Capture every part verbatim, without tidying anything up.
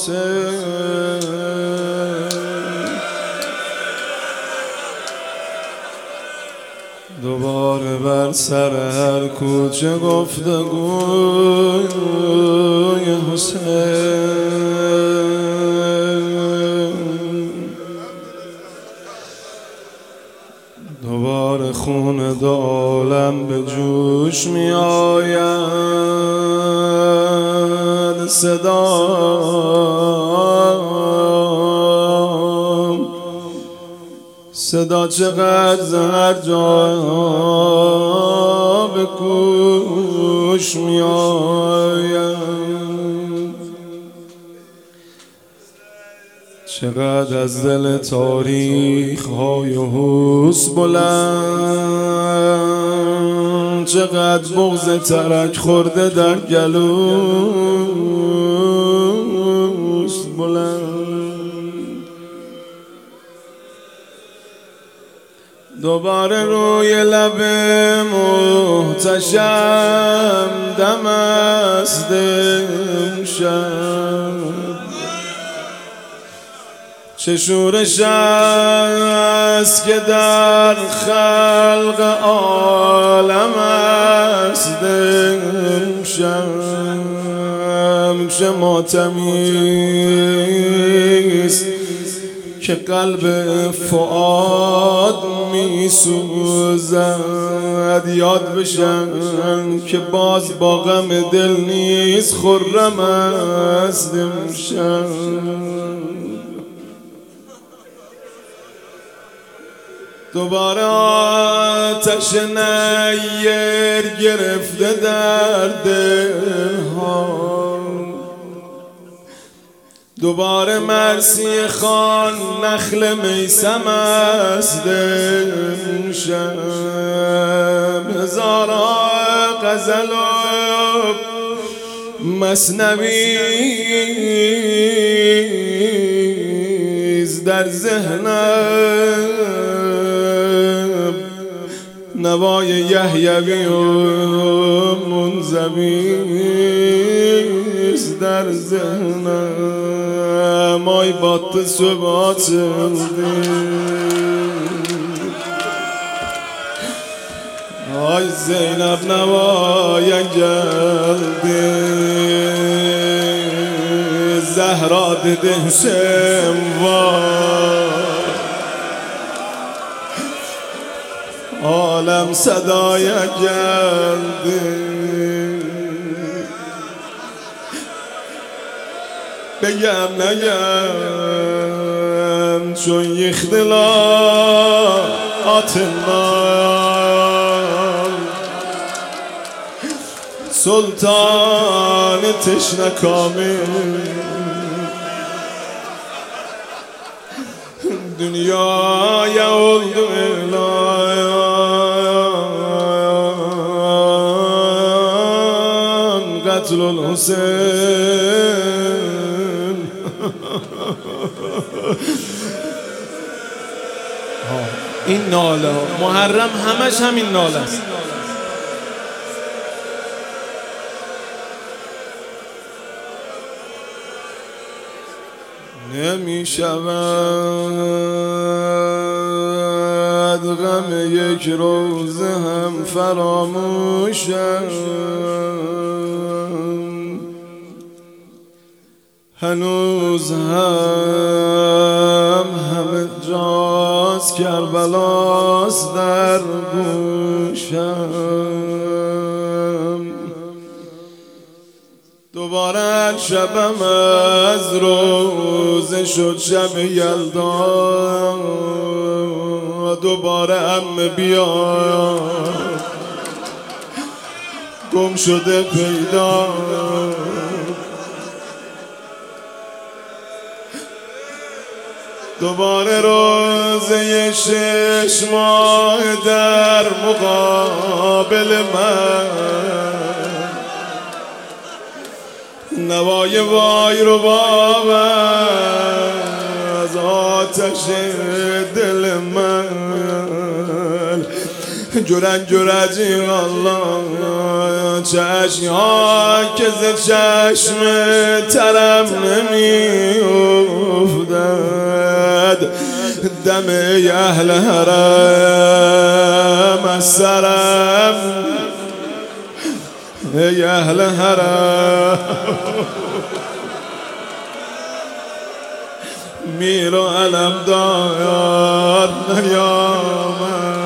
حسین. دوباره بر سر هر کوچه گفتگوی حسین. دوباره خون دو عالم به جوش می آید. صدا صدا چقدر زهر جا به گوش می آید. چقدر از دل تاریخ های حس بلند، چقدر بغض ترک خورده در گلوست بلند. دوباره روی لب محتشم دم است امشب. چه شورش است که در خلق عالم است امشب. چه ماتمی است که قلب فؤاد می سوزد. یاد بشن که باز با غم دل نیست خرم است امشب. دوباره آتش نیر گرفته در دلها. دوباره مرسی خان نخل میسم است امشب. هزارها غزل و مثنوی در ذهنم، نوای یحیوی و منزوی در ذهنم. آی بات ثبات آی زینب نوای گلدی زهرا دیده سموار. عالم صدای گلدی بگم نگم چون اختلاعات نام. سلطان تشنه کامل دنیا یولد الان قتل الحسین. این ناله محرم همش همین ناله است. نمی شود غم یک روز هم فراموشم. هنوز هم همه جاست کربلاست در گوشم. دوباره شبم از روزه شد شب یلدا. دوباره عمه بیا گم شده پیدا. دوباره روزه شش ماه در مقابل من. نوای وای رو باب از آتش دل من. جرنگ جرجی الله چشمی ها که ز چشم ترم نمی افتد دم اهل حرم از سرم ای اهل حرم میر و علم دار نیامد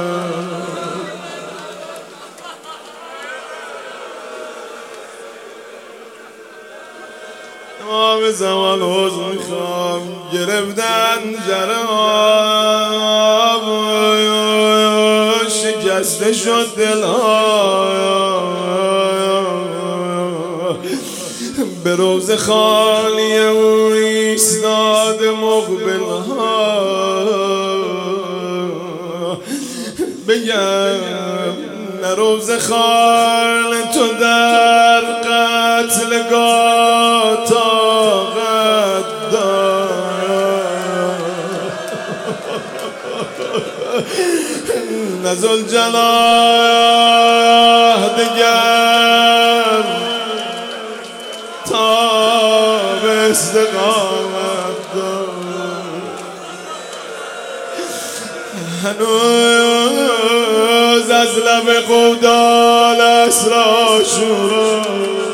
امام زمان حوض میخوام گرفتن جراب شکسته شد دلها به روز خالی او ایستاد مقبل ها بگم نه روز خال تو در قتل گاه طاقت دارد نه ذوالجلال دگر تاب استقامت دارد هنوز از لب قودال اسرا شورا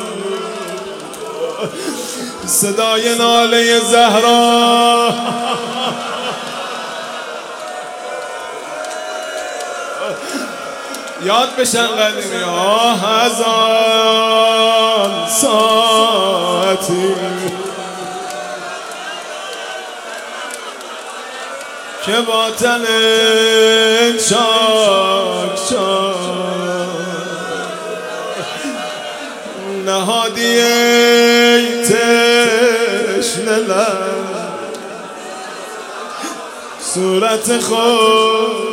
صدای ناله زهرا یاد بشن قدیمی ها از آن ساعتی که با تن چاک چاک نهادی ای تشنه لب صورت خود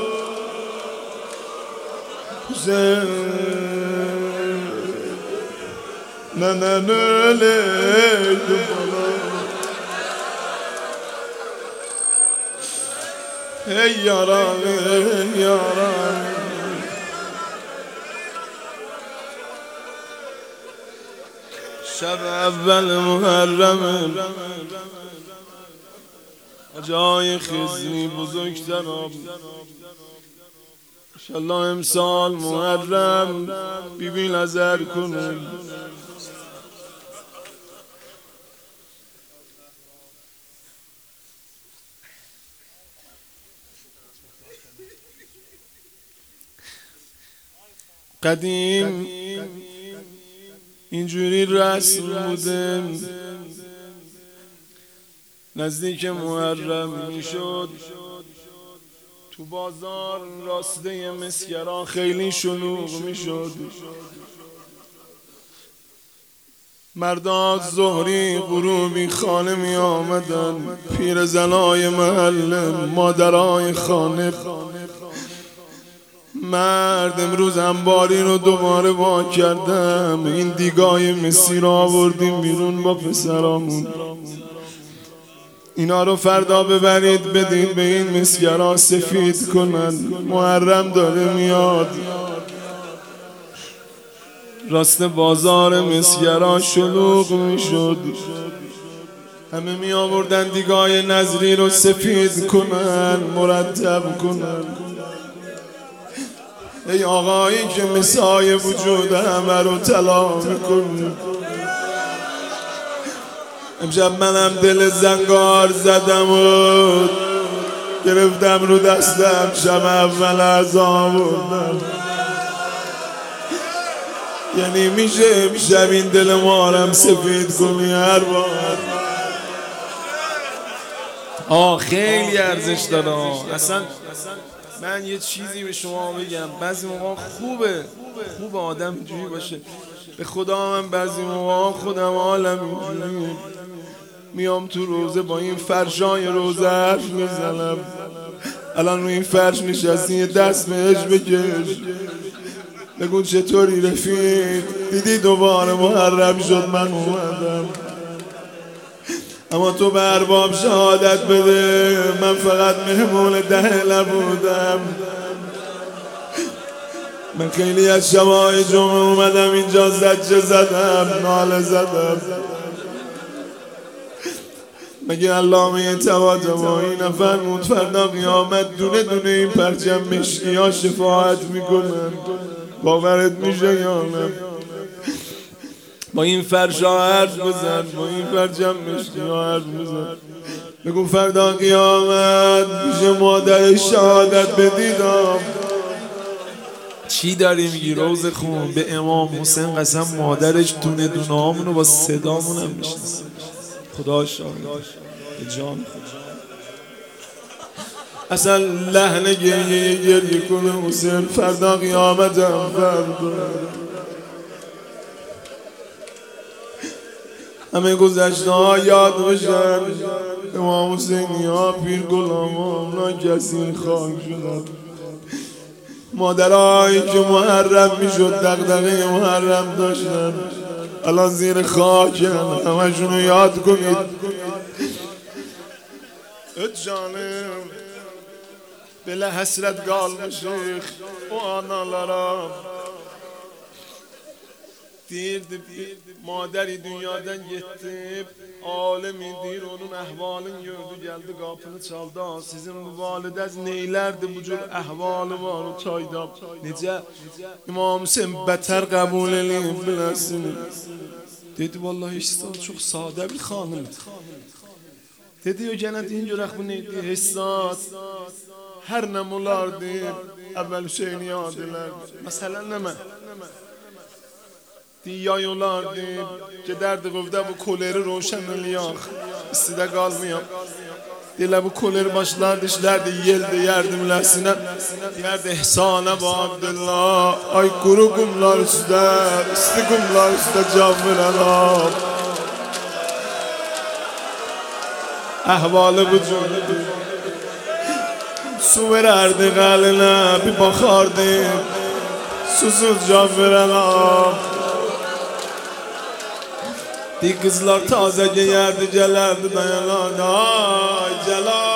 نه نه نه لیل ای یاران ای یاران شب اول محرم جای خزنی بزرگترم انشالله امسال محرم بیبی نظر کنه قدیم اینجوری رسم بوده نزدیک محرم میشد تو بازار راسته مسگرا خیلی شلوغ میشد مردات ظهری غروبی خانه می آمدن پیر زنای محله مادرای خانه مرد امروز انباری رو دوباره وا کردم این دیگای مسی رو آوردیم بیرون با پسرامون اینا رو فردا ببرید بدید به این مسگرا سفید کنن محرم داره میاد راست بازار مسگرا شلوغ میشد همه می آوردن دیگای نظری رو سفید کنن مرتب کنن ای آقایی که مسای وجود همه رو طلا میکنی امشب منم دل زنگار زدم و گرفتم رو دستم شب اول از آوردم یعنی میشه امشب این دل مارم سفید کنی هر بار آه خیلی ارزش داره اصلا من یه چیزی به شما بگم بعضی موقع خوبه خوب آدم اینجوری باشه به خدا من بعضی موقع خودم عالم اینجوری میام تو روزه با این فرشای روزه حرف میزنم الان رو این فرش نشستی یه دست بهش بکش بگو چطوری رفیق دیدی دوباره محرم شد من اومدم اما تو به ارباب شهادت بده من فقط مهمون دهله بودم من خیلی از شبای جمعه اومدم اینجا زجه زدم، ناله زدم. مگه علامه طباطبایی نفرمود فردا قیامت دونه دونه این پرچم مشکی ها شفاعت میکنن؟ باورت میشه یا نه؟ با این فرشا حرف بزن، با این پرچم مشکی ها حرف بزن. بگو فردا قیامت میشه مادر شهادت بدیدم. چی داری میگی روز خون؟ به امام حسین قسم مادرش دونه دونه هامونو با صدامون هم میشناسه. خدا شاهد به جان اصلا لحن گریه گریه کنه حسین فردا قیامت هم فردا همه گذشته ها یاد بشن. امام حسینی ها پیر غلام ها اونا کسی خاک شدن. مادرهایی که محرم میشد دغدغه محرم داشتن الان زیر خاکن. همشونو یاد کنید. جانم بله حسرت گال مشیخ و آنالارا dirdi maderi dünyadan gitti, alemi dir onun ahvalını gördü, geldi kapını çaldı. Sizin bu validez neylerdi bu cür ahvalı var o çayda? Nece İmam Hüseyin beter kabul edin bilesiniz. Dedi vallahi işte çok sade bir hanım. Dedi o gene deyince bu neydi? Hissat her ne mulardı evvel Hüseyin'i yadiler. Mesela ne mi? دیایوlardı که درد گفته bu koleri روشن eliyor istide kalmıyor. Dile bu koleri başlardı işlerdi yeldi yardımlasına yerdi ihsana bu Abdullah. Ay kuru kumlar üstte isti kumlar üstte can veren ahvalı bu cümle su vererdi galine bir bakardı susuz can veren Di kızlar taze giyerdi celerdi dayanardı. Ay celal